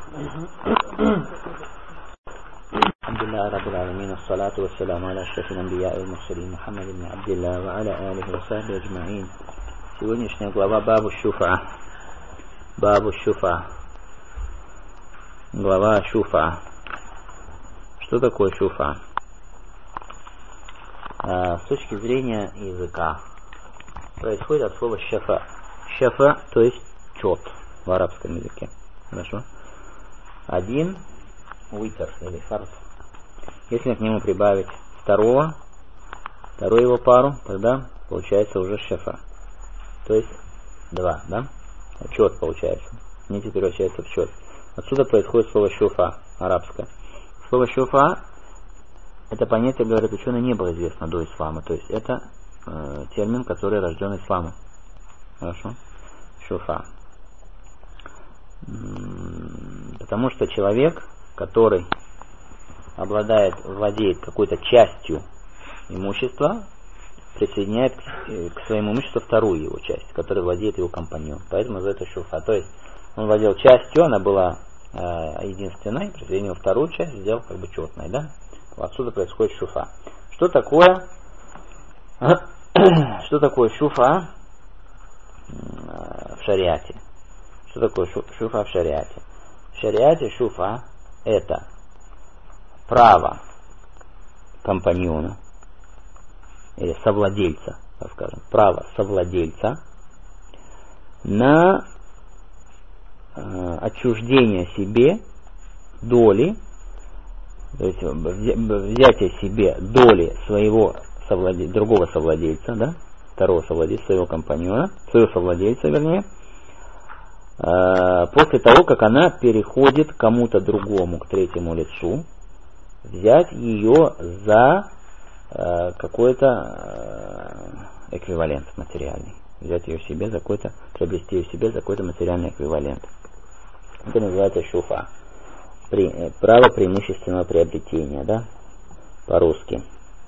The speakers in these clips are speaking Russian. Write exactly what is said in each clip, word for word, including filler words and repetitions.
Алхамдулиллахи раббил аламин, ассалату вассаламу аля ашрафил анбияи валь мурсалин, Мухаммад ибн Абдилlah ва аля алихи ва сахбихи аджмаин. Сегодняшняя глава Бабу Шуфа. Бабу Шуфа. Глава Шуфа. Что такое Шуфа? А, с точки зрения языка происходит от слова шафа. Шафа, то есть чет в арабском языке. Хорошо? Один витр или фард. Если к нему прибавить второго, вторую его пару, тогда получается уже шафа. То есть два, да? Чет получается. Не теперь превращается в чет. Отсюда происходит слово шуфа, арабское. Слово шуфа, это понятие, говорят ученые, не было известно до ислама. То есть это э, термин, который рожден исламом. Хорошо? Шуфа. Потому что человек, который обладает, владеет какой-то частью имущества, присоединяет к, к своему имуществу вторую его часть, которой владеет его компаньон. Поэтому называется шуфа. То есть он владел частью, она была э, единственной, присоединил вторую часть, сделал как бы четной, да? Отсюда происходит шуфа. Что такое, что такое шуфа в шариате? Что такое шуфа в шариате? В шариате шуфа это право компаньона или совладельца, так скажем, право совладельца на э, отчуждение себе доли, то есть взятие себе доли своего совладе... другого совладельца, да, второго совладельца, своего компаньона, своего совладельца, вернее, э, после того, как она переходит к кому-то другому, к третьему лицу, взять ее за э, какой-то э, эквивалент материальный. Взять ее себе за какой-то, приобрести ее себе за какой-то материальный эквивалент. Это называется шуфа. При, э, право преимущественного приобретения, да, по-русски.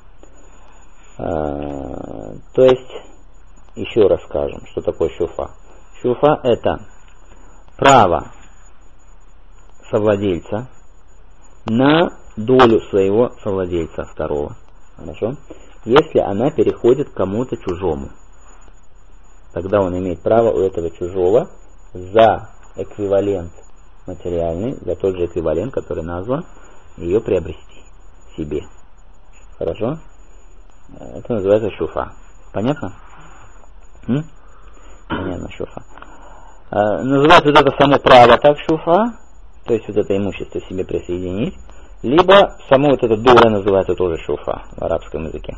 Э, то есть, еще раз скажем, что такое шуфа. Шуфа это право совладельца на долю своего совладельца второго. Хорошо? Если она переходит к кому-то чужому, тогда он имеет право у этого чужого за эквивалент материальный, за тот же эквивалент, который назван, ее приобрести себе. Хорошо? Это называется шуфа. Понятно? М? Понятно, шуфа. А, называется вот это само право так шуфа, то есть вот это имущество себе присоединить, либо само вот это доля называется тоже шуфа в арабском языке.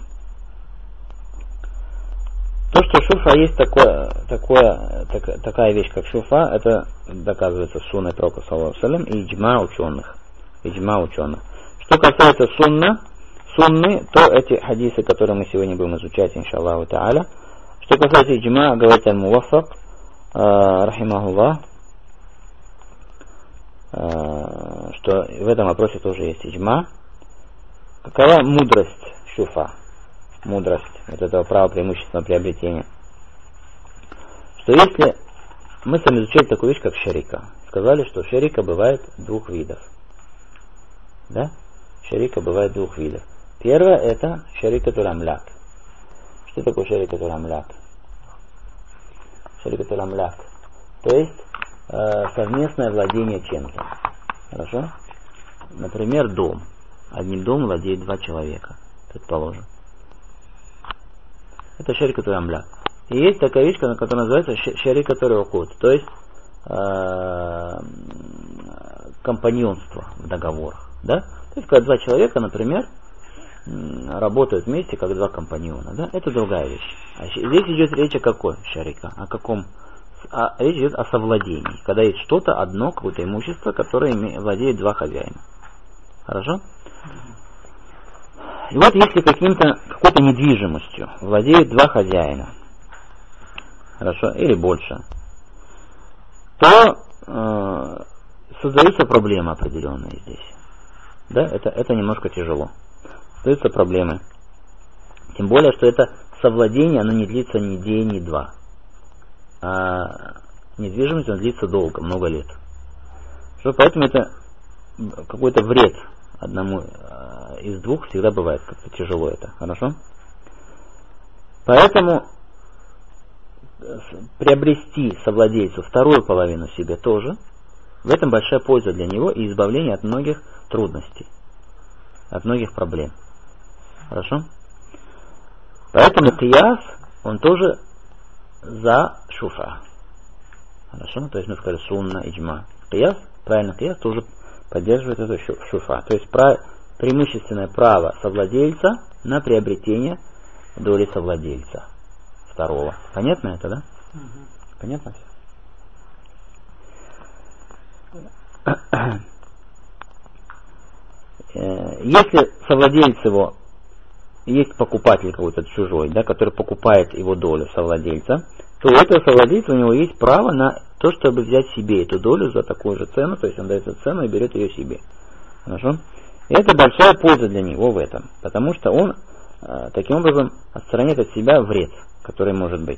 То, что шуфа есть такое, такое, так, такая вещь, как шуфа, это доказывается сунной пророка саллаллаху алейхи ва саллям и иджма ученых. Иджма ученых. Что касается сунна, сунны, то эти хадисы, которые мы сегодня будем изучать, иншаллаху та'аля. Что касается иджма, говорит аль-муваффак, рахимахуллах, что в этом вопросе тоже есть иджма. Какова мудрость шуфа? Мудрость вот этого права преимущественного приобретения. Что если мы с вами изучали такую вещь, как шарика, сказали, что шарика бывает двух видов. Да? Шарика бывает двух видов. Первое это шарика турамляк. Что такое шарика турамляк? Шарика турамляк. То есть э, совместное владение чем-то. Хорошо? Например, дом. Одним домом владеет два человека, предположим. Это шарика турамляк. И есть такая вещь, которая называется шарика турукут, то есть э, компаньонство в договорах. Да? То есть, когда два человека, например, работают вместе, как два компаньона. Да? Это другая вещь. А здесь идет речь о какой шарика? О каком? А речь идет о совладении. Когда есть что-то одно, какое-то имущество, которое владеет два хозяина. Хорошо? И вот если каким-то, какой-то недвижимостью владеют два хозяина, хорошо, или больше, то э, создаются проблемы определенные здесь. Да, это, это немножко тяжело. Создаются проблемы. Тем более, что это совладение, оно не длится ни день, ни два. А недвижимость, она длится долго, много лет. Что, поэтому это какой-то вред одному из двух всегда бывает, как-то тяжело это, хорошо? Поэтому приобрести совладельцу вторую половину себе тоже, в этом большая польза для него и избавление от многих трудностей, от многих проблем. Хорошо? Поэтому кияс, он тоже за шуфа. Хорошо? То есть мы сказали сунна, иджма. Кияс, правильно, кияс тоже поддерживает это шуфа. То есть преимущественное право совладельца на приобретение доли совладельца второго. Понятно это, да? Угу. Понятно все? Если совладелец его, есть покупатель какой-то чужой, да, который покупает его долю совладельца, то у этого совладельца у него есть право на то, чтобы взять себе эту долю за такую же цену, то есть он дает эту цену и берет ее себе. Хорошо? И это большая польза для него в этом, потому что он э, таким образом отстранит от себя вред, который может быть.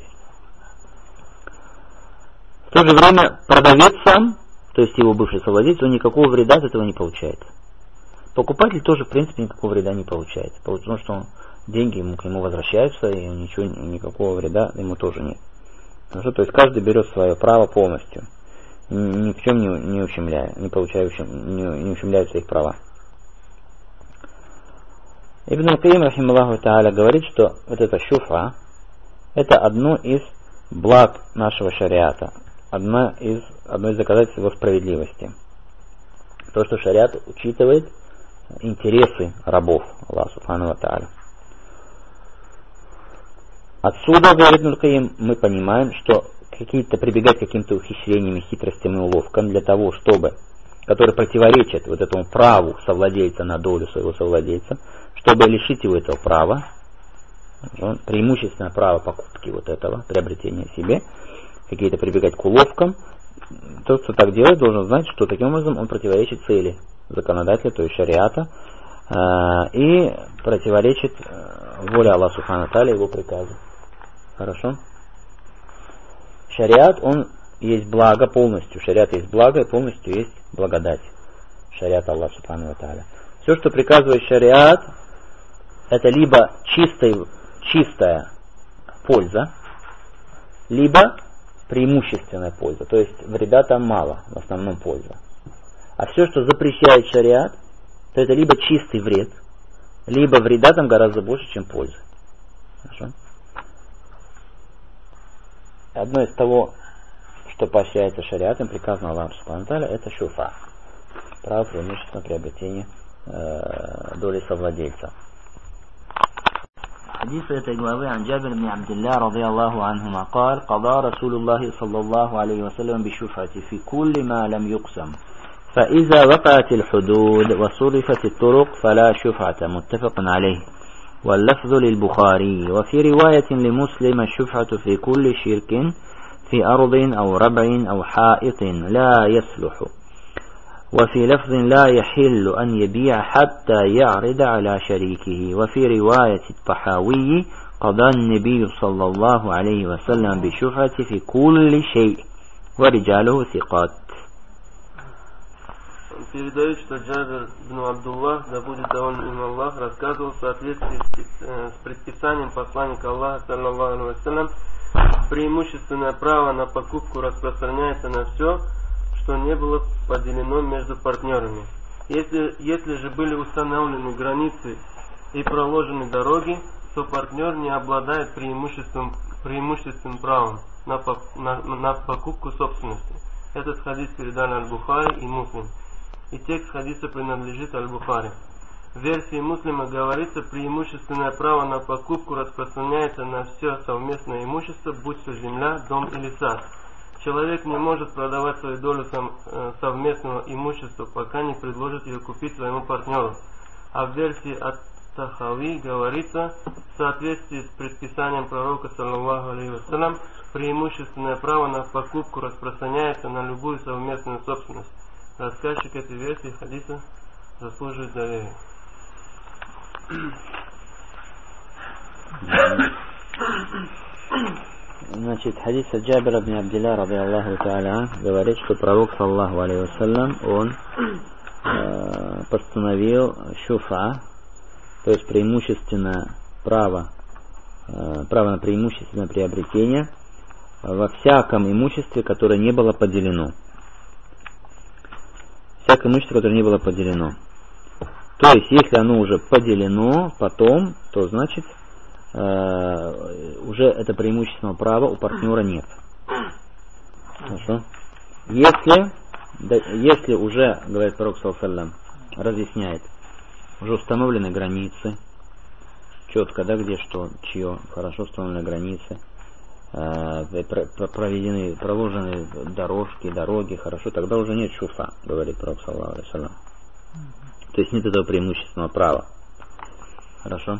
В то же время продавец сам, то есть его бывший совладелец, он никакого вреда от этого не получает. Покупатель тоже, в принципе, никакого вреда не получает, потому что он, деньги ему, к нему возвращаются, и ничего, никакого вреда ему тоже нет. Хорошо? То есть каждый берет свое право полностью, ни в чем не, не ущемляя, не получая, не, не ущемляет своих права. Ибн Аль-Каим, рахималлаху тааля, говорит, что вот это шуфа, это одно из благ нашего шариата, одно из, одно из доказательств его справедливости. То, что шариат учитывает интересы рабов Аллаха субхану ва тааля. Отсюда, говорит Ибн Аль-Каим, мы понимаем, что какие-то прибегать к каким-то ухищрениям, хитростям и уловкам для того, чтобы, которые противоречат вот этому праву совладельца на долю своего совладельца, чтобы лишить его этого права, преимущественное право покупки вот этого, приобретения себе, какие-то прибегать к уловкам, тот, кто так делает, должен знать, что таким образом он противоречит цели законодателя, то есть шариата, э, и противоречит э, воле Аллаха субхану ва тааля, его приказу. Хорошо? Шариат, он есть благо полностью. Шариат есть благо и полностью есть благодать. Шариат Аллаха субхану ва тааля. Все, что приказывает шариат, это либо чистая, чистая польза, либо преимущественная польза. То есть вреда там мало, в основном польза. А все, что запрещает шариат, то это либо чистый вред, либо вреда там гораздо больше, чем пользы. Хорошо? Одно из того, что поощряется шариатом, приказано Аллаху субхану ва тааля, это шуфа. Право преимущественного приобретения э, доли совладельца. حديث التجوابي عن جابر بن عبد الله رضي الله عنهما قال قضى رسول الله صلى الله عليه وسلم بالشفعة في كل ما لم يقسم فإذا وقعت الحدود وصرفت الطرق فلا شفعة متفق عليه واللفظ للبخاري وفي رواية لمسلم الشفعة في كل شرك في أرض أو ربع أو حائط لا يصلح وفي لفظ لا يحل أن يبيع حتى يعرض على شريكه وفي رواية الطحاوي قضى النبي صلى الله عليه وسلم بالشفعة في كل شيء ورجاله ثقات. Передают, что Джабир ибн Абдуллах, да будет доволен им Аллах, рассказывал в соответствии с предписанием посланника Аллаха, саллаллаху алейхи ва саллям, преимущественное право на покупку распространяется на все, что не было поделено между партнерами. Если, если же были установлены границы и проложены дороги, то партнер не обладает преимуществом, преимущественным правом на, на, на покупку собственности. Этот хадис передали Аль-Бухари и Муслим. И текст хадиса принадлежит Аль-Бухари. В версии Муслима говорится, преимущественное право на покупку распространяется на все совместное имущество, будь то земля, дом или сад. Человек не может продавать свою долю совместного имущества, пока не предложит ее купить своему партнеру. А в версии от Тахави говорится, в соответствии с предписанием пророка, саллаллаху алейхи ва саллям, преимущественное право на покупку распространяется на любую совместную собственность. Рассказчик этой версии хадиса заслуживает доверия. Значит, хадис от Джабира ибн Абдилля, ради Аллаху та'аля, говорит, что пророк, саллаху алейхи вассалям, он э, постановил шуфа, то есть преимущественно право, э, право на преимущественное приобретение во всяком имуществе, которое не было поделено. Всякое имущество, которое не было поделено. То есть, если оно уже поделено потом, то значит, э, уже это преимущественного права у партнера нет. Хорошо? Если, да, если уже, говорит пророк саллаллаху алейхи ва саллям, разъясняет, уже установлены границы, четко, да, где что, чье, хорошо установлены границы, э, проведены, проложены дорожки, дороги, хорошо, тогда уже нет шуфа, говорит пророк саллаллаху алейхи ва саллям. То есть нет этого преимущественного права. Хорошо?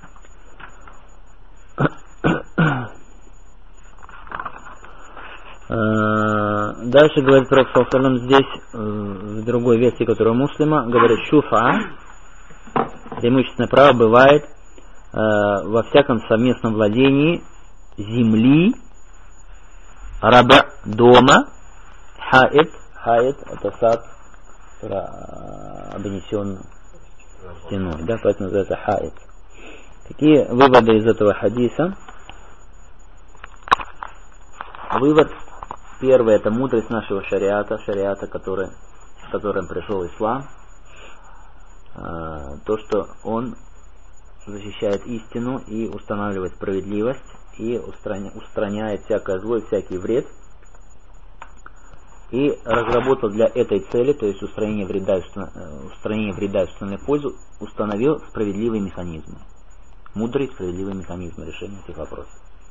Дальше говорит пророк саллаллаху алейхи ва саллям здесь, в другой версии, которая у муслима, говорит, шуфа, преимущественное право бывает во всяком совместном владении земли, раба, дома, хаид, хаид, это сад, обнесен стеной, да, поэтому называется хаид. Какие выводы из этого хадиса? Вывод первый — это мудрость нашего шариата, шариата, который, с которым пришел ислам. То, что он защищает истину и устанавливает справедливость, и устраняет всякое зло и всякий вред. И разработал для этой цели, то есть устранение вреда, устранение вреда и установленную пользу, установил справедливые механизмы. Мудрый справедливый механизм решения этих вопросов.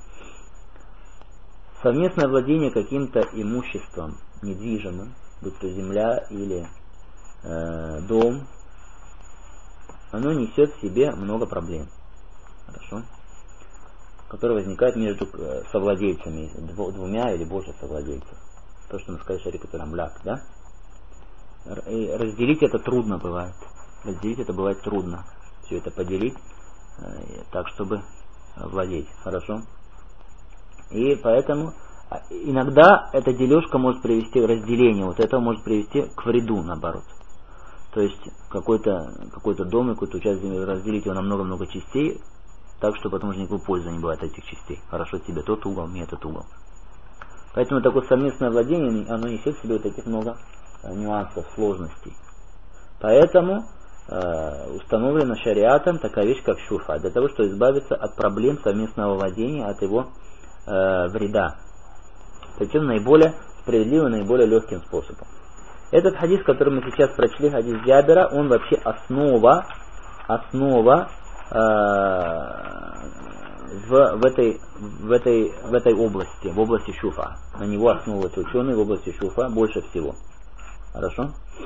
Совместное владение каким-то имуществом недвижимым, будь то земля или э, дом, оно несет в себе много проблем, хорошо, которые возникают между совладельцами, двумя или больше совладельцев. То, что мы сказали, шарикат рамляк, да? И разделить это трудно бывает. Разделить это бывает трудно. Все это поделить э, так, чтобы владеть. Хорошо? И поэтому иногда эта дележка может привести, разделение вот этого может привести к вреду, наоборот. То есть какой-то, какой-то дом, какой-то участок, разделить его на много-много частей, так, что потом уже никакой пользы не бывает от этих частей. Хорошо тебе тот угол, мне этот угол. Поэтому такое совместное владение, оно несет в себе вот таких много э, нюансов, сложностей. Поэтому э, установлена шариатом такая вещь, как шуфа, для того, чтобы избавиться от проблем совместного владения, от его э, вреда. Причем наиболее справедливым, наиболее легким способом. Этот хадис, который мы сейчас прочли, хадис Джабира, он вообще основа, основа э, В, в, этой, в, этой, в этой области, в области шуфа. На него основываются ученые в области шуфа больше всего. Хорошо?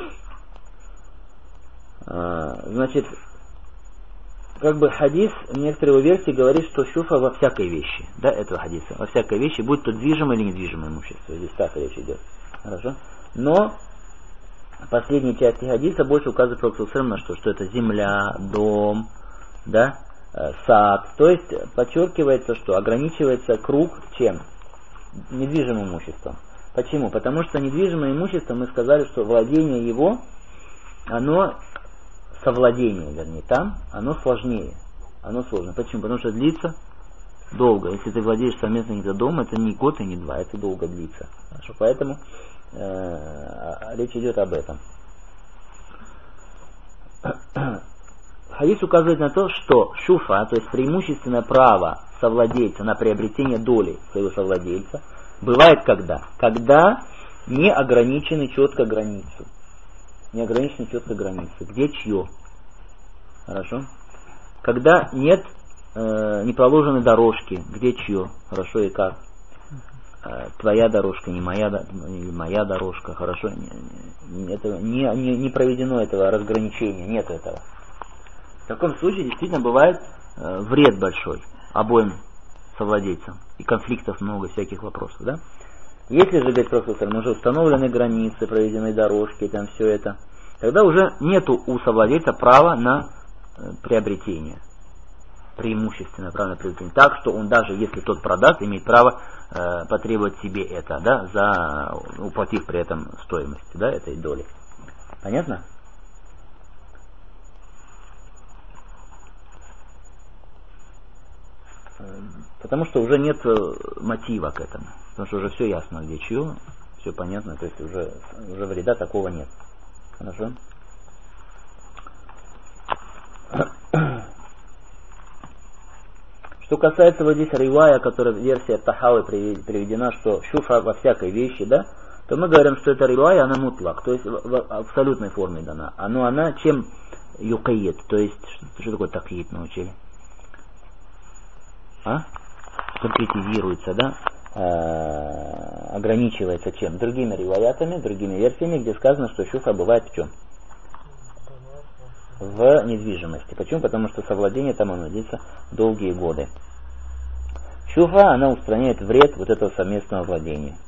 А, значит, как бы хадис, некоторые версии говорит, что шуфа во всякой вещи. Да, этого хадиса. Во всякой вещи, будь то движимое или недвижимое имущество. Здесь так речь идет. Хорошо? Но в последней части хадиса больше указывает пророк на что? Что это земля, дом, да? Сад, то есть подчеркивается, что ограничивается круг чем? Недвижимым имуществом. Почему? Потому что недвижимое имущество, мы сказали, что владение его, оно совладение, вернее, там, оно сложнее. Оно сложно. Почему? Потому что длится долго. Если ты владеешь совместно где-то домом, это не год и не два, это долго длится. Хорошо? Поэтому э, речь идет об этом. Хадис указывает на то, что шуфа, то есть преимущественное право совладельца на приобретение доли своего совладельца, бывает когда? Когда не ограничены четко границы. Не ограничены четко границы. Где чье? Хорошо? Когда нет, э, не проложены дорожки, где чье? Хорошо и как? Э, твоя дорожка, не моя, не моя дорожка, хорошо? Не, не, это, не, не, не проведено этого разграничения, нет этого. В таком случае действительно бывает э, вред большой обоим совладельцам. И конфликтов много, всяких вопросов. Да? Если же, говорит пророк, уже установлены границы, проведены дорожки, там все это, тогда уже нету у совладельца права на э, приобретение. преимущественное право на приобретение. Так, что он даже если тот продаст, имеет право э, потребовать себе это, да, за, уплатив при этом стоимость, да, этой доли. Понятно? Потому что уже нет мотива к этому. Потому что уже все ясно, где чье, все понятно, то есть уже, уже вреда такого нет. Хорошо? Что касается вот здесь ривая, которая версия Тахавы приведена, что шуфа во всякой вещи, да, то мы говорим, что это ривая, она мутлак, то есть в абсолютной форме дана. А ну она чем юкайет, то есть, что, что такое такиет научили? А? Конкретизируется, да? А, ограничивается чем? Другими риваятами, другими версиями, где сказано, что шуфа бывает в чем? В недвижимости. Почему? Потому что совладение там оно длится долгие годы. Шуфа, она устраняет вред вот этого совместного владения.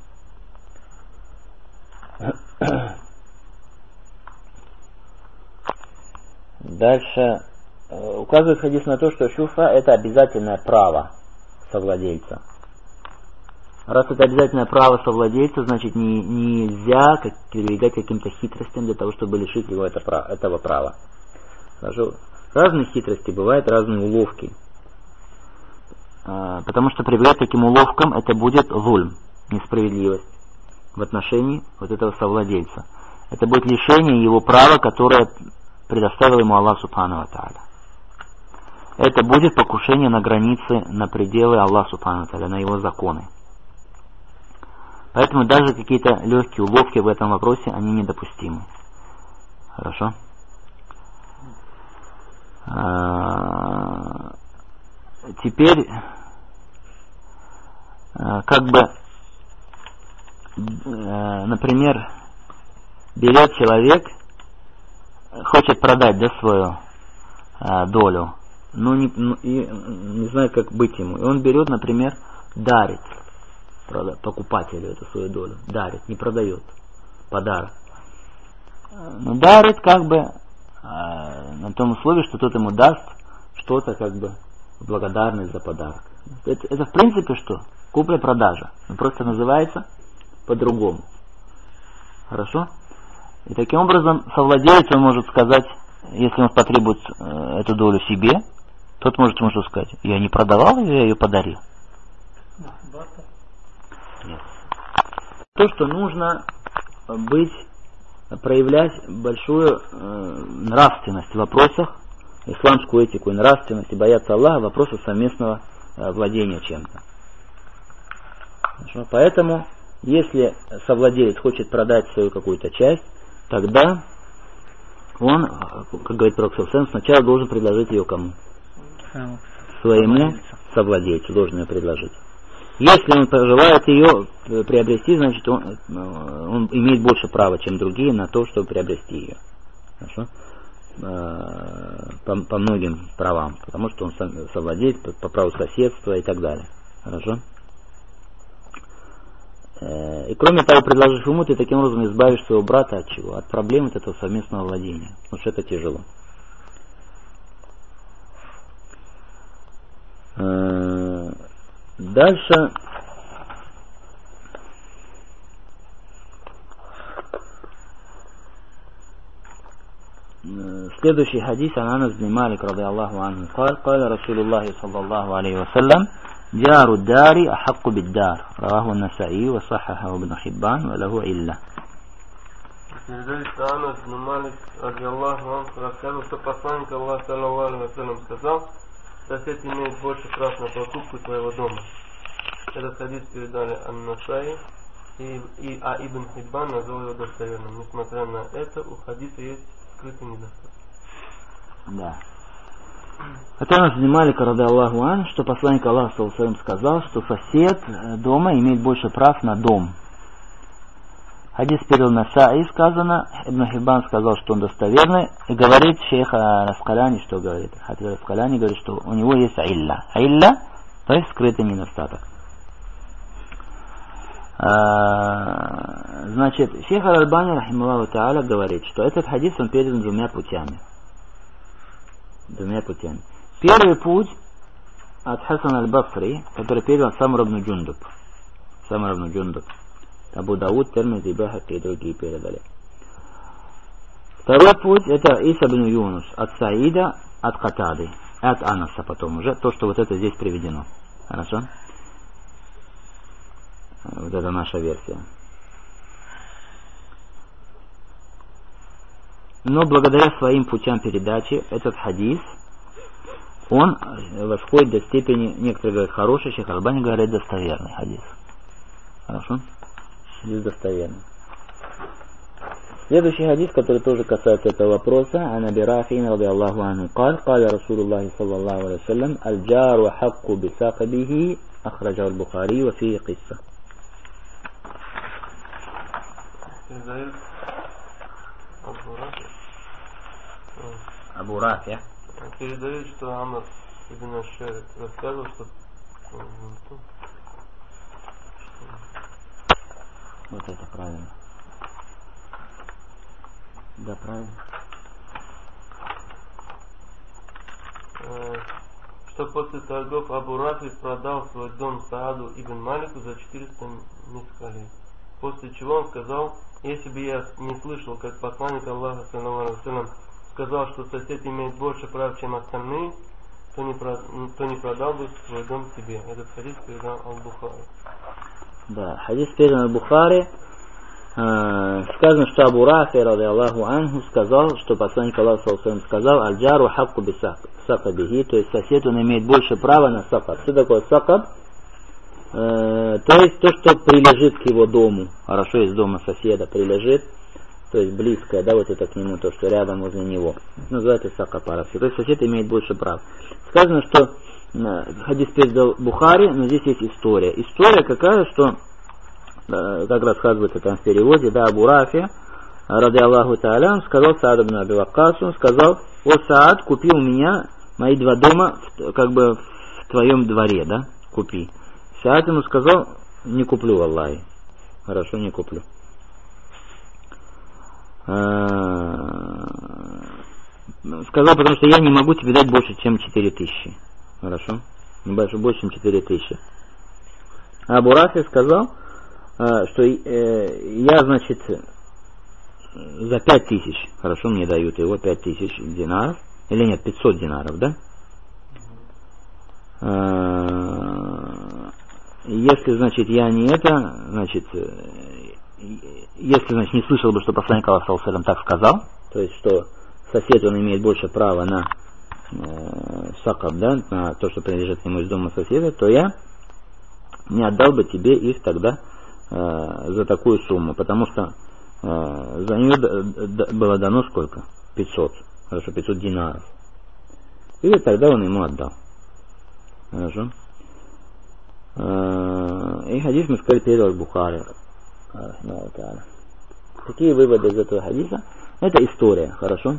Дальше указывает хадис на то, что шуфа это обязательное право совладельца. Раз это обязательное право совладельца, значит не, нельзя как, прибегать к каким-то хитростям для того, чтобы лишить его это, этого права. Хорошо. Разные хитрости, бывают разные уловки. А, потому что прибегать к таким уловкам это будет зульм, несправедливость в отношении вот этого совладельца. Это будет лишение его права, которое предоставил ему Аллах Субхану ва Тааля. Это будет покушение на границы, на пределы Аллаха Субхану ва Тааля, на его законы. Поэтому даже какие-то легкие уловки в этом вопросе, они недопустимы. Хорошо? А, теперь, а, как бы, а, например, берет человек, хочет продать, да, свою а, долю, но не, ну, и, не знает, как быть ему. И он берет, например, дарит покупателю эту свою долю. Дарит, не продает. Подарок. Но дарит как бы а, на том условии, что тот ему даст что-то как бы в благодарность за подарок. Это, это в принципе что? Купля-продажа. Но просто называется по-другому. Хорошо? И таким образом совладелец он может сказать, если он потребует э, эту долю себе, тот может ему что сказать? Я не продавал ее, я ее подарил. Нет. То, что нужно быть, проявлять большую э, нравственность в вопросах, исламскую этику и нравственность, и бояться Аллаха в вопросах совместного э, владения чем-то. Хорошо? Поэтому, если совладелец хочет продать свою какую-то часть, тогда он, как говорит Пророк саллаллаху алейхи ва саллям, сначала должен предложить ее кому? Своему совладельцу должен ее предложить. Если он пожелает ее приобрести, значит он, он имеет больше права, чем другие, на то, чтобы приобрести ее. Хорошо? По, по многим правам, потому что он совладелец по, по праву соседства и так далее. Хорошо? И кроме того, предложишь ему, ты таким образом избавишь своего брата от чего? От проблем от этого совместного владения. Потому что это тяжело. Дальше следующий хадис ан Анас бин Малик радийаллаху анху قال قال رسول الله صلى الله عليه وسلم جار الدار أحق بالدار رواه النسائي وصححه ابن حبان وله علة. Передается Анас бин Малик радийаллаху анху рассказывал, что посланник Аллаха саллаллаху алейхи ва саллям сказал: сосед имеет больше прав на покупку твоего дома. Этот хадис передали Ан-Насаи, и, и, а Ибн Хиббан назвал его достоверным. Несмотря на это, у хадиса есть скрытый недостаток. Да. Это нас занимали, ради Аллаху ан, что посланник Аллаха саллаллаху алейхи ва саллям сказал, что сосед дома имеет больше прав на дом. Хадис передал Насаи, сказано, Ибн Хиббан сказал, что он достоверный, и говорит шейх Раскаляни, что говорит. Хафиз Раскаляни говорит, что у него есть илля. Илля, то есть скрытый недостаток. А, значит, шейх Аль-Альбани, рахималлаху та'аля, говорит, что этот хадис он передан двумя путями. Двумя путями. Первый путь, от Хасан аль-Басри, который передал Самр ибн Джундуб. Самр ибн Джундуб. Абу Дауд, Тирмизи, Байхаки и другие передали. Второй путь это Иса ибн Юнус от Саида, от Катады, от Анаса потом уже, то, что вот это здесь приведено. Хорошо? Вот это наша версия. Но благодаря своим путям передачи этот хадис, он восходит до степени, некоторые говорят хороший, Шейх Албани говорит достоверный хадис. Хорошо? Хадис достоверный. Следующий хадис, который тоже касается этого вопроса, ан Аби Рафи'ин радiyallahu анху قال قال رسول الله صلى الله عليه وسلم الجار حق بساقبه أخرجه البخاري وفيه قصة. Абу Рафи. Передает, что Амр ибн Ашшарик рассказывал, что вот это правильно. Да, правильно. Что после торгов Абу Рафи продал свой дом Сааду ибн Малику за четыреста мискалей. После чего он сказал: если бы я не слышал, как посланник Аллаха саллаллаху алейхи ва саллям сказал, что сосед имеет больше прав, чем остальные, то не, про, то не продал бы свой дом себе. Этот хадис передал Аль-Бухари. Да, хадис передан Аль-Бухари. Э, сказано, что Абу Рафи радiyallahu анху сказал, что посланник Аллаха саллаллаху алейхи ва саллям сказал: аль-джару хакку бисакабихи, то есть сосед, он имеет больше права на сакаб. Что такое сакаб? Э, то есть то, что прилежит к его дому. Хорошо, из дома соседа прилежит, то есть близкое, да, вот это к нему, то, что рядом возле него. Называется сакаб по-арабски. То есть сосед имеет больше прав. Сказано, что э, хадис передал Бухари, но здесь есть история. История какая, что как рассказывается там в переводе, да, Абу Рафи, ради Аллаху Та'аля, он сказал Сааду ибн Аби Ваккасу, он сказал: о, Саад, купи у меня мои два дома, как бы в твоем дворе, да, купи. Саад ему сказал: не куплю, Аллахи. Хорошо, не куплю. Сказал, потому что я не могу тебе дать больше, чем четыре тысячи. Хорошо? Не больше, больше, чем четыре тысячи. Абу Рафи сказал, что э, я, значит, за пять тысяч, хорошо, мне дают его пять тысяч динаров, или нет, пятьсот динаров, да? Э, если, значит, я не это, значит, э, если, значит, не слышал бы, что посланник Аллаха саллаллаху алейхи ва саллям так сказал, то есть, что сосед, он имеет больше права на э, сакаб, да, на то, что принадлежит ему из дома соседа, то я не отдал бы тебе их тогда за такую сумму, потому что э, за нее д- д- было дано сколько? пятьсот. Хорошо, пятьсот динаров. И тогда он ему отдал. Хорошо. Э, и хадис мы сказали передал Бухари. Какие выводы из этого хадиса? Это история, хорошо?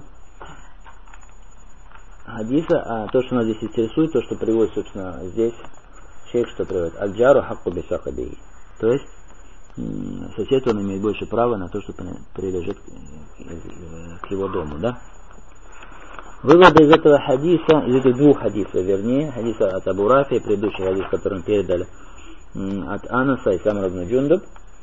Хадиса, а то, что нас здесь интересует, то, что приводит, собственно, здесь шейх, что приводит. Аль-джару хакку бисакабихи. То есть сосед, он имеет больше права на то, что прилежит к его дому, да? Выводы из этого хадиса, из этих двух хадисов, вернее, хадиса от Абу Рафи и предыдущий хадис, который мы передали от Анаса и Самр ибн Джундуб,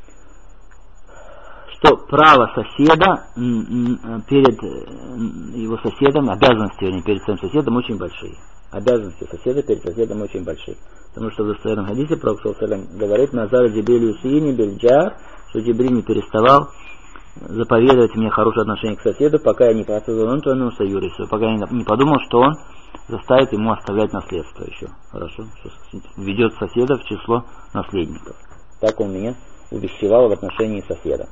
что право соседа перед его соседом, обязанности, вернее, перед своим соседом очень большие. Обязанности соседа перед соседом очень большие. Потому что в достоверном хадисе Пророк саллаллаху алейхи ва саллям говорит: «Назар Джибриль Юсини бельджар», что Джибриль не переставал заповедовать мне хорошее отношение к соседу, пока я не пока я не подумал, что он заставит ему оставлять наследство еще. Хорошо? Что ведет соседа в число наследников. Так он меня увещевал в отношении соседа.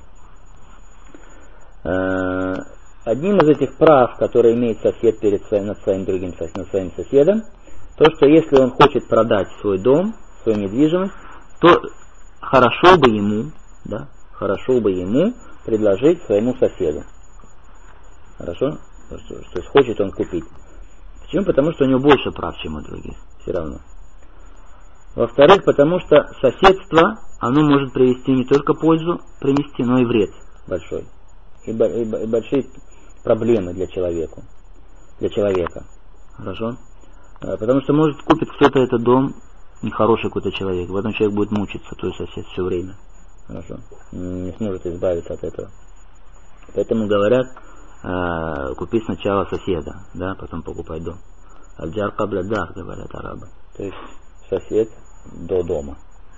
Одним из этих прав, которые имеет сосед перед своим, над своим другим над своим соседом, то, что если он хочет продать свой дом, свою недвижимость, то хорошо бы ему, да, хорошо бы ему предложить своему соседу. Хорошо? То есть хочет он купить. Почему? Потому что у него больше прав, чем у других. Все равно. Во-вторых, потому что соседство, оно может привести не только пользу, принести, но и вред большой. И, и, и большие проблемы для человека. Для человека. Хорошо? Потому что, может, купит кто-то этот дом, нехороший какой-то человек, в этом человек будет мучиться, твой сосед, все время. Хорошо. Не сможет избавиться от этого. Поэтому говорят, э, купи сначала соседа, да, потом покупай дом. Аль-джар кабля дар, говорят арабы. То есть сосед до дома.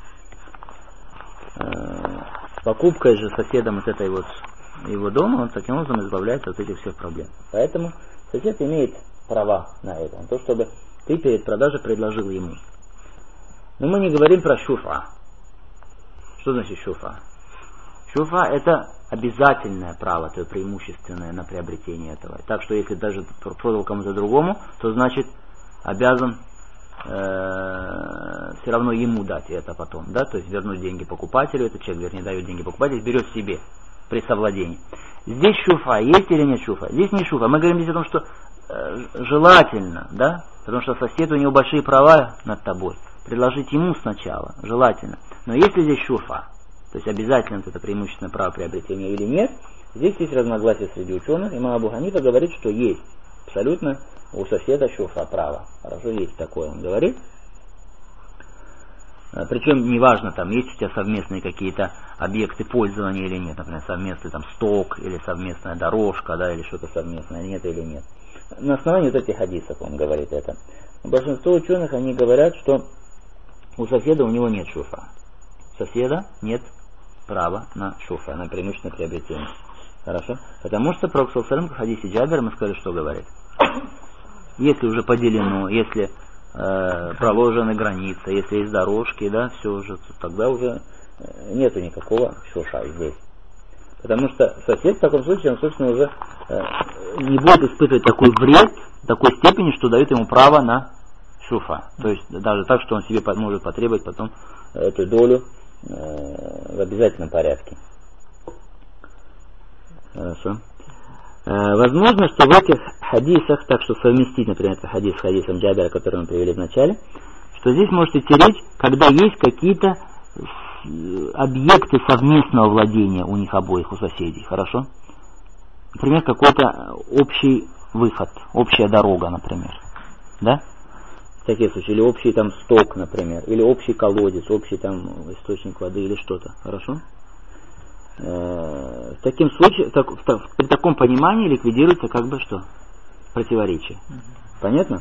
Э, покупкой же соседом от этой вот его дома, он таким образом избавляется от этих всех проблем. Поэтому сосед имеет права на это. На то, чтобы ты перед продажей предложил ему. Но мы не говорим про шуфа. Что значит шуфа? Шуфа — это обязательное право, то есть преимущественное на приобретение этого. Так что если даже продал кому-то другому, то значит обязан э, все равно ему дать это потом. Да? То есть вернуть деньги покупателю, этот человек, вернее, дает деньги покупателю, берет себе при совладении. Здесь шуфа есть или нет шуфа? Здесь не шуфа. Мы говорим здесь о том, что э, желательно, да? Потому что сосед, у него большие права над тобой. Предложить ему сначала, желательно. Но если здесь шуфа, то есть обязательно это преимущественное право приобретения или нет, здесь есть разногласия среди ученых. Имам Абу Ханифа говорит, что есть абсолютно у соседа шуфа право. Хорошо, есть такое, он говорит. Причем неважно, там есть у тебя совместные какие-то объекты пользования или нет, например, совместный там сток или совместная дорожка, да, или что-то совместное, нет или нет. На основании вот этих хадисов он говорит это. Большинство ученых, они говорят, что у соседа у него нет шуфа. У соседа нет права на шуфа, на преимущественное приобретение. Хорошо? Потому что Пророк саллаллаху алейхи ва саллям в хадисе Джабира мы сказали, что говорит. Если уже поделено, если э, проложены границы, если есть дорожки, да, все уже, тогда уже нету никакого шуфа здесь. Потому что сосед в таком случае, он, собственно, уже э, не будет испытывать такой вред, такой степени, что дает ему право на шуфа. То есть даже так, что он себе может потребовать потом эту долю э, в обязательном порядке. Хорошо. Э, возможно, что в этих хадисах, так что совместить, например, этот хадис с хадисом Джабира, который мы привели в начале, что здесь может идти речь, когда есть какие-то объекты совместного владения у них обоих, у соседей. Хорошо? Например, какой-то общий выход, общая дорога, например. Да? В таких случаях. Или общий там сток, например. Или общий колодец, общий там источник воды или что-то. Хорошо? В таким случае, так, в, при таком понимании ликвидируется как бы что? Противоречие. Понятно?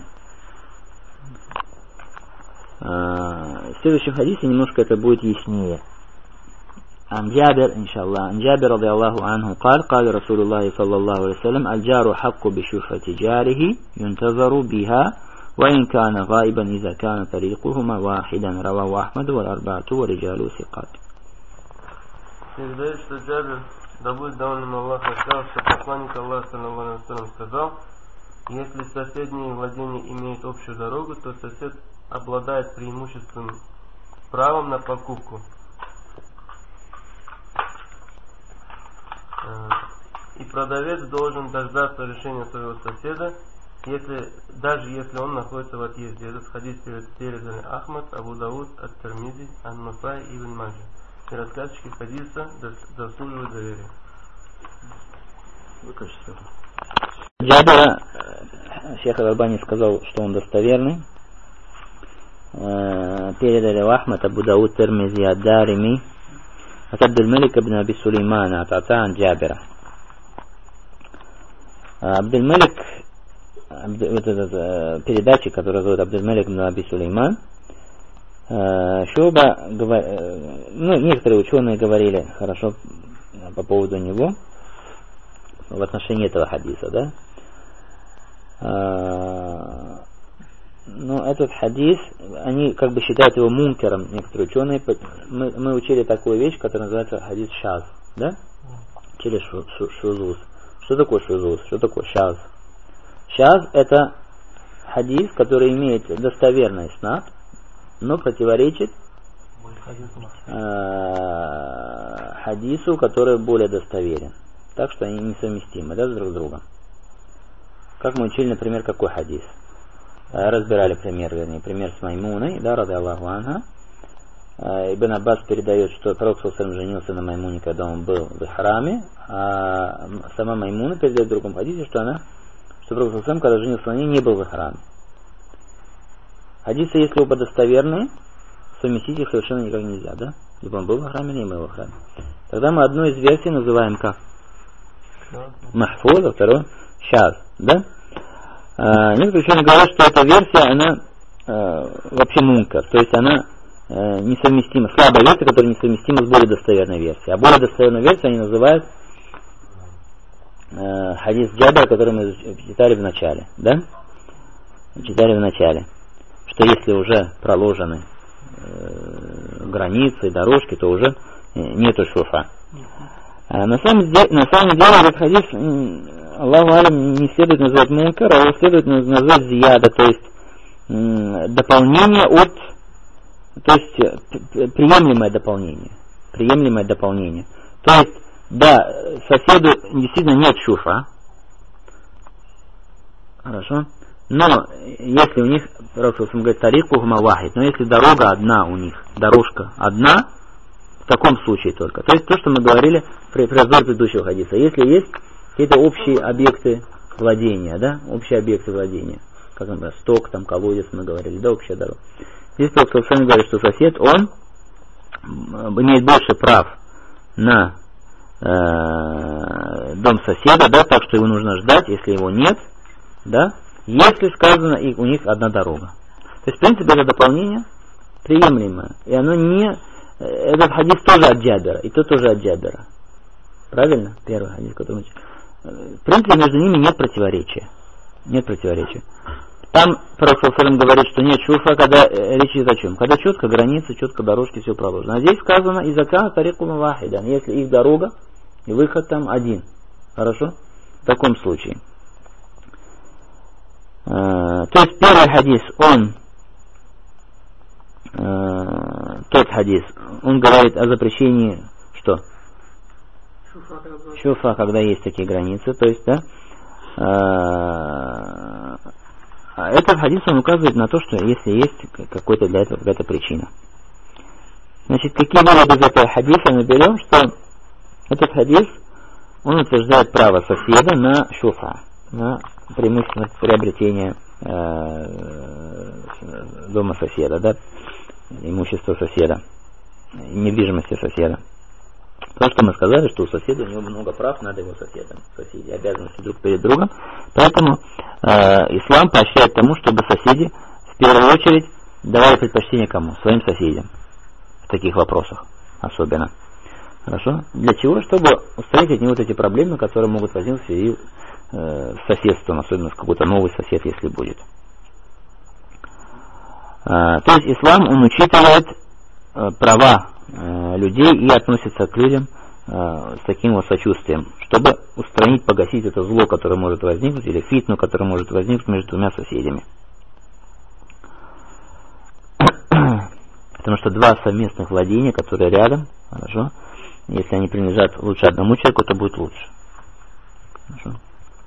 В следующем хадисе немножко это будет яснее. عن جابر إن شاء الله عن جابر رضي الله عنه قال قال رسول الله صلى الله عليه وسلم الجار حق بشفعة جاره ينتظر بها وإن كان غائبا إذا كان طريقهما واحدا رواه أحمد والأربعة ورجال ثقات. Передает, что Джабир, да будет доволен Аллах, рассказал, что посланник Аллаха саллаллаху алейхи ва саллям сказал: если соседние владения имеют общую дорогу, то сосед обладает преимущественным правом на покупку. И продавец должен дождаться решения своего соседа, если, даже если он находится в отъезде. Этот хадис передали Ахмад, Абу Дауд, Ат-Тирмизи, Ан-Насай и Ибн Маджа. И рассказчики хадиса заслуживают доверия. Джабира, шейх Аль-Албани сказал, что он достоверный. Передали Ахмад, Абу Дауд, Тирмизи, Ад-Дарими, от Абдуль-Малик ибн Аби Сулеймана, от отца ан Джабира. Абдуль-Малик, вот этот передатчик, который зовут Абдуль-Малик ибн Аби Сулейман, Шуба, ну, некоторые ученые говорили хорошо по поводу него в отношении этого хадиса, да. Но этот хадис, они как бы считают его мункером, некоторые ученые. Мы, мы учили такую вещь, которая называется хадис шаз, да? Учили шу, шу, шузуз. Что такое шузуз? Что такое шаз? Шаз — это хадис, который имеет достоверный снад, но противоречит э, хадису, который более достоверен. Так что они несовместимы, да, друг с другом. Как мы учили, например, какой хадис? Разбирали пример, вернее, пример с Маймуной, да, ради Аллаху анха. Ибн Аббас передает, что Пророк саллаллаху алейхи ва саллям женился на Маймуне, когда он был в храме, а сама Маймуна передает в другом хадисе, что она, что Пророк саллаллаху алейхи ва саллям, когда женился на ней, не был в храме. Хадисы, если оба достоверные, совместить их совершенно никак нельзя, да? Либо он был в храме, либо мы в храме. Тогда мы одну из версий называем как? Махфуз, а второй шаз, да? А, некоторые ученые говорят, что эта версия, она а, вообще мункар, то есть она а, несовместима, слабая версия, которая несовместима с более достоверной версией. А более достоверную версию они называют а, хадис Джабра, который мы читали в начале, да? Читали в начале, что если уже проложены э, границы, дорожки, то уже нету шуфа. А на, самом деле, на самом деле этот хадис, Аллаху алям, не следует называть мункар, а его следует назвать зияда, то есть м, дополнение от, то есть приемлемое дополнение, приемлемое дополнение. То есть, да, соседу действительно нет шуфа, хорошо, но если у них, Расул говорит, тарикухума вахид, но если дорога одна у них, дорожка одна, в таком случае только. То есть то, что мы говорили при, при разборе предыдущего хадиса. Если есть какие-то общие объекты владения, да, общие объекты владения, как, например, сток, там, колодец, мы говорили, да, общая дорога. Здесь Пророк сами говорит, что сосед, он имеет больше прав на э, дом соседа, да, так что его нужно ждать, если его нет, да, если сказано, и у них одна дорога. То есть, в принципе, это дополнение приемлемое, и оно не... Этот хадис тоже от Джабера, и тот тоже от Джабера. Правильно? Первый хадис, который мы... В принципе, между ними нет противоречия. Нет противоречия. Там Пророк говорит, что нет шуфа, когда речь идет о чем? Когда четко границы, четко дорожки, все проложено. А здесь сказано, изака тарикума вахидан, если их дорога и выход там один. Хорошо? В таком случае. То есть первый хадис, он, э, тот хадис, он говорит о запрещении, что? Шуфа, когда, Шуфа, когда есть такие границы, то есть, да. Э, этот хадис, он указывает на то, что если есть какой-то для этого какая-то причина. Значит, какие выводы из этого хадиса мы берем, что этот хадис, он утверждает право соседа на шуфа, на преимущественно приобретение э, дома соседа, да, имущества соседа, недвижимости соседа. То, что мы сказали, что у соседа у него много прав над его соседом, соседи, обязанности друг перед другом. Поэтому э, ислам поощряет тому, чтобы соседи в первую очередь давали предпочтение кому? Своим соседям в таких вопросах особенно. Хорошо? Для чего? Чтобы устранить от него вот эти проблемы, которые могут возникнуть в связи с соседством, особенно с какой-то новый сосед, если будет. То есть ислам, он учитывает права людей и относится к людям с таким вот сочувствием, чтобы устранить, погасить это зло, которое может возникнуть, или фитну, которое может возникнуть между двумя соседями. Потому что два совместных владения, которые рядом, хорошо, если они принадлежат лучше одному человеку, то будет лучше. Хорошо.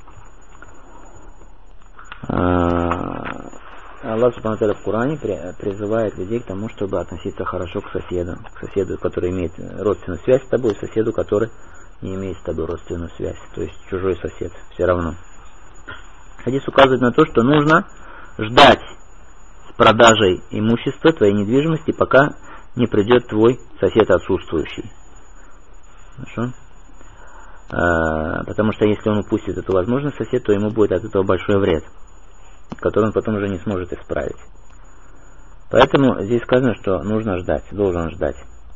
Аллах Субхану ва Тааля в Коране призывает людей к тому, чтобы относиться хорошо к соседу, к соседу, который имеет родственную связь с тобой, и соседу, который не имеет с тобой родственную связь, то есть чужой сосед, все равно. Хадис указывает на то, что нужно ждать с продажей имущества, твоей недвижимости, пока не придет твой сосед отсутствующий. Хорошо? А, потому что если он упустит эту возможность, сосед, то ему будет от этого большой вред, который он потом уже не сможет исправить. Поэтому здесь сказано, что нужно ждать, должен ждать.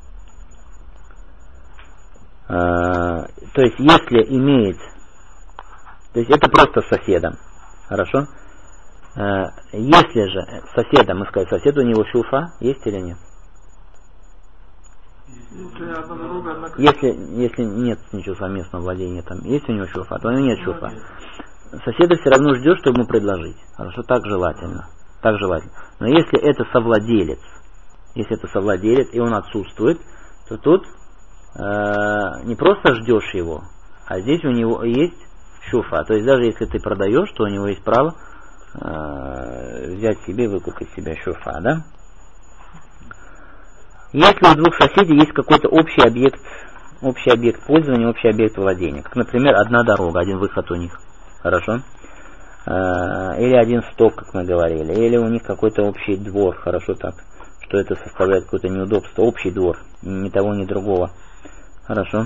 А, то есть, если имеет, то есть это просто с соседом, хорошо? А, если же соседом, мы сказали, сосед, у него шуфа есть или нет? Если, если нет ничего совместного владения, там есть у него шуфа, то у него нет шуфа. Соседа все равно ждет, чтобы ему предложить. Хорошо, так желательно. Так желательно. Но если это совладелец, если это совладелец, и он отсутствует, то тут э, не просто ждешь его, а здесь у него есть шуфа. То есть даже если ты продаешь, то у него есть право э, взять себе, выкупить себе шуфа, да? Если у двух соседей есть какой-то общий объект, общий объект пользования, общий объект владения, как, например, одна дорога, один выход у них, хорошо? или один сток, как мы говорили, или у них какой-то общий двор, хорошо так, что это составляет какое-то неудобство, общий двор, ни того, ни другого, хорошо,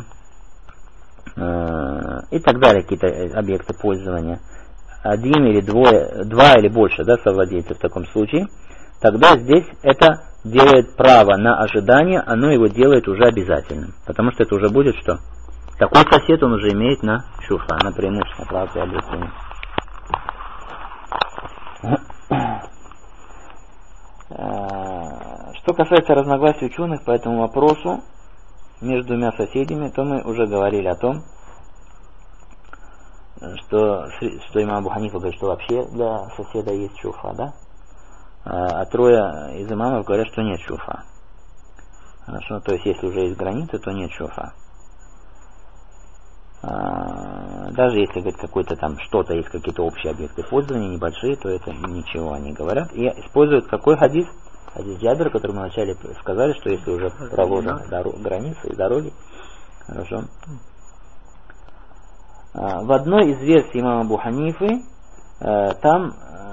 и так далее, какие-то объекты пользования, один или двое, два или больше, да, совладельцев в таком случае, тогда здесь это делает право на ожидание, оно его делает уже обязательным, потому что это уже будет что? Такой сосед он уже имеет на шуфа, на преимущество права приобретения. Что касается разногласий ученых по этому вопросу между двумя соседями, то мы уже говорили о том, что, что имам Абу Ханифа говорит, что вообще для соседа есть шуфа, да? А трое из имамов говорят, что нет шуфа. Хорошо, то есть если уже есть границы, то нет шуфа. Даже если говорит какой-то там что-то, есть какие-то общие объекты пользования, небольшие, то это ничего они говорят. И используют какой хадис? Хадис Джабира, который мы вначале сказали, что если уже проложены дорог, границы и дороги, хорошо. В одной из версий имама Абу Ханифы, там,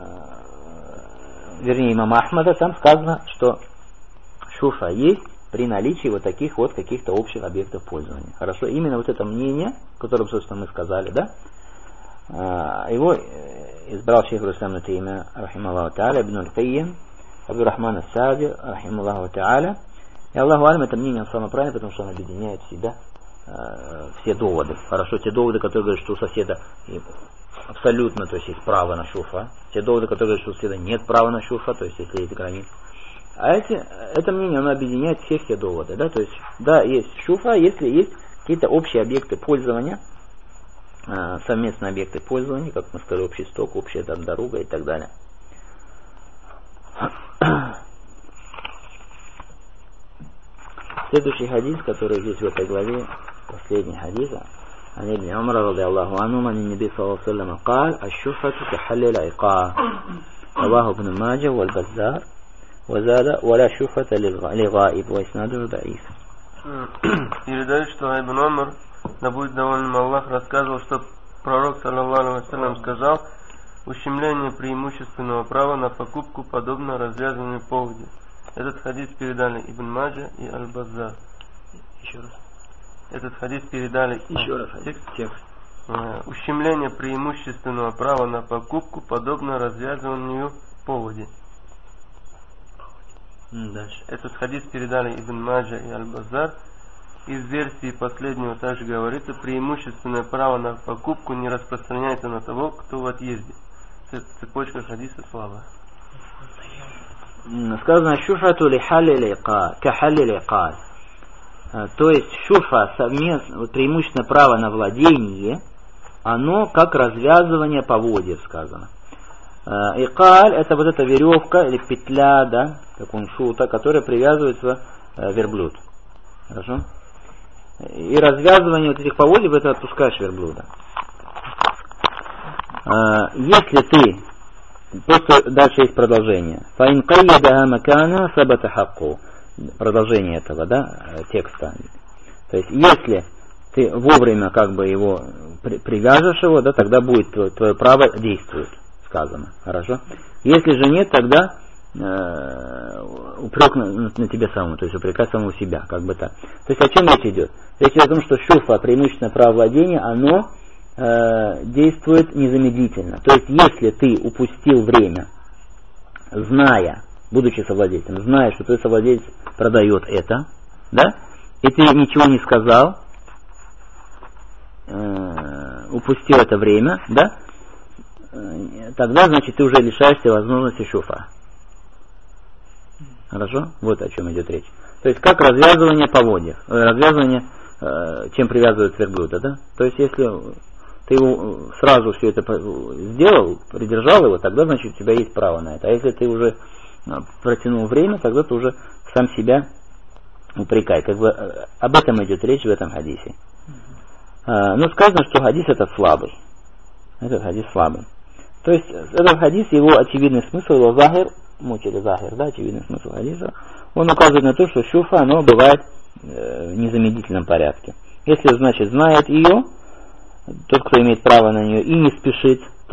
вернее имама Ахмада, там сказано, что шуфа есть при наличии вот таких вот каких-то общих объектов пользования. Хорошо, именно вот это мнение, которое, собственно, мы сказали, да, его избрал шейх ал-Ислам ибн Таймия, рахималлаху та'аля, ибн аль-Кайим, Абдур-Рахман ас-Саади, рахималлаху та'аля. И Аллаху алям, это мнение самое правильное, потому что он объединяет в себя э, все доводы. Хорошо, те доводы, которые говорят, что у соседа абсолютно, то есть есть право на шуфа. Те доводы, которые говорят, что у соседа нет права на шуфа, то есть если есть границы. А эти, это мнение, оно объединяет все те доводы, да, то есть, да, есть шуфа, если есть какие-то общие объекты пользования, э, совместные объекты пользования, как мы сказали, общий сток, общая там дорога и так далее. Следующий хадис, который здесь в этой главе, последний хадис, عن ابن عمر رضي الله عنهما عن النبي صلى الله عليه وسلم قال الشفعة كحل العقار رواه ابن ماجه والبزار وزاد ولا شفعة للغائب وإسناده ضعيف. Передают, что Ибн Умар, да будет доволен Аллах, рассказывал, что пророк, саллаллаху алейхи ва саллям, сказал: ущемление преимущественного права на покупку подобно развязанной поводе. Этот хадис передали Ибн Маджа и Аль-Баззар. Еще раз. Этот хадис передали Еще раз. Текст. Текст. Ущемление преимущественного права на покупку подобно развязыванию поводе. Дальше. Этот хадис передали Ибн Маджа и Аль-Баззар. Из версии последнего также говорится: преимущественное право на покупку не распространяется на того, кто в отъезде. Цепочка хадиса слабая. Сказано шуфату ли халли лиqa, ка халли лиqa. То есть шуфа, совместно, преимущественное право на владение, оно как развязывание поводьев сказано. Икаль — это вот эта веревка или петля, да, как он шута, которая привязывается верблюд. Хорошо? И развязывание вот этих поводьев — это отпускаешь верблюда. Если ты, просто дальше есть продолжение. Фаин кайядаха макана сабата хакку. Продолжение этого, да, текста. То есть, если ты вовремя как бы его при, привяжешь его, да, тогда будет твое, твое право действует, сказано. Хорошо? Если же нет, тогда э, упрек на, на, на тебе самому, то есть упрекать самого себя, как бы так. То есть о чем речь идет? Речь идет о том, что шуфа, преимущественное право владения, оно э, действует незамедлительно. То есть если ты упустил время, зная, будучи совладельцем, зная, что твой совладелец продает это, да, и ты ничего не сказал, э, упустил это время, да, э, тогда, значит, ты уже лишаешься возможности шуфа. Хорошо? Вот о чем идет речь. То есть, как развязывание поводьев, э, развязывание, э, чем привязывают верблюда, да? То есть, если ты его сразу все это сделал, придержал его, тогда, значит, у тебя есть право на это. А если ты уже протянул время, тогда ты уже сам себя упрекай. Как бы об этом идет речь в этом хадисе. А, но сказано, что хадис этот слабый. Этот хадис слабый. То есть этот хадис, его очевидный смысл, его захир, мучили захир, да, очевидный смысл хадиса, он указывает на то, что шуфа, оно бывает э, в незамедлительном порядке. Если, значит, знает ее, тот, кто имеет право на нее и не спешит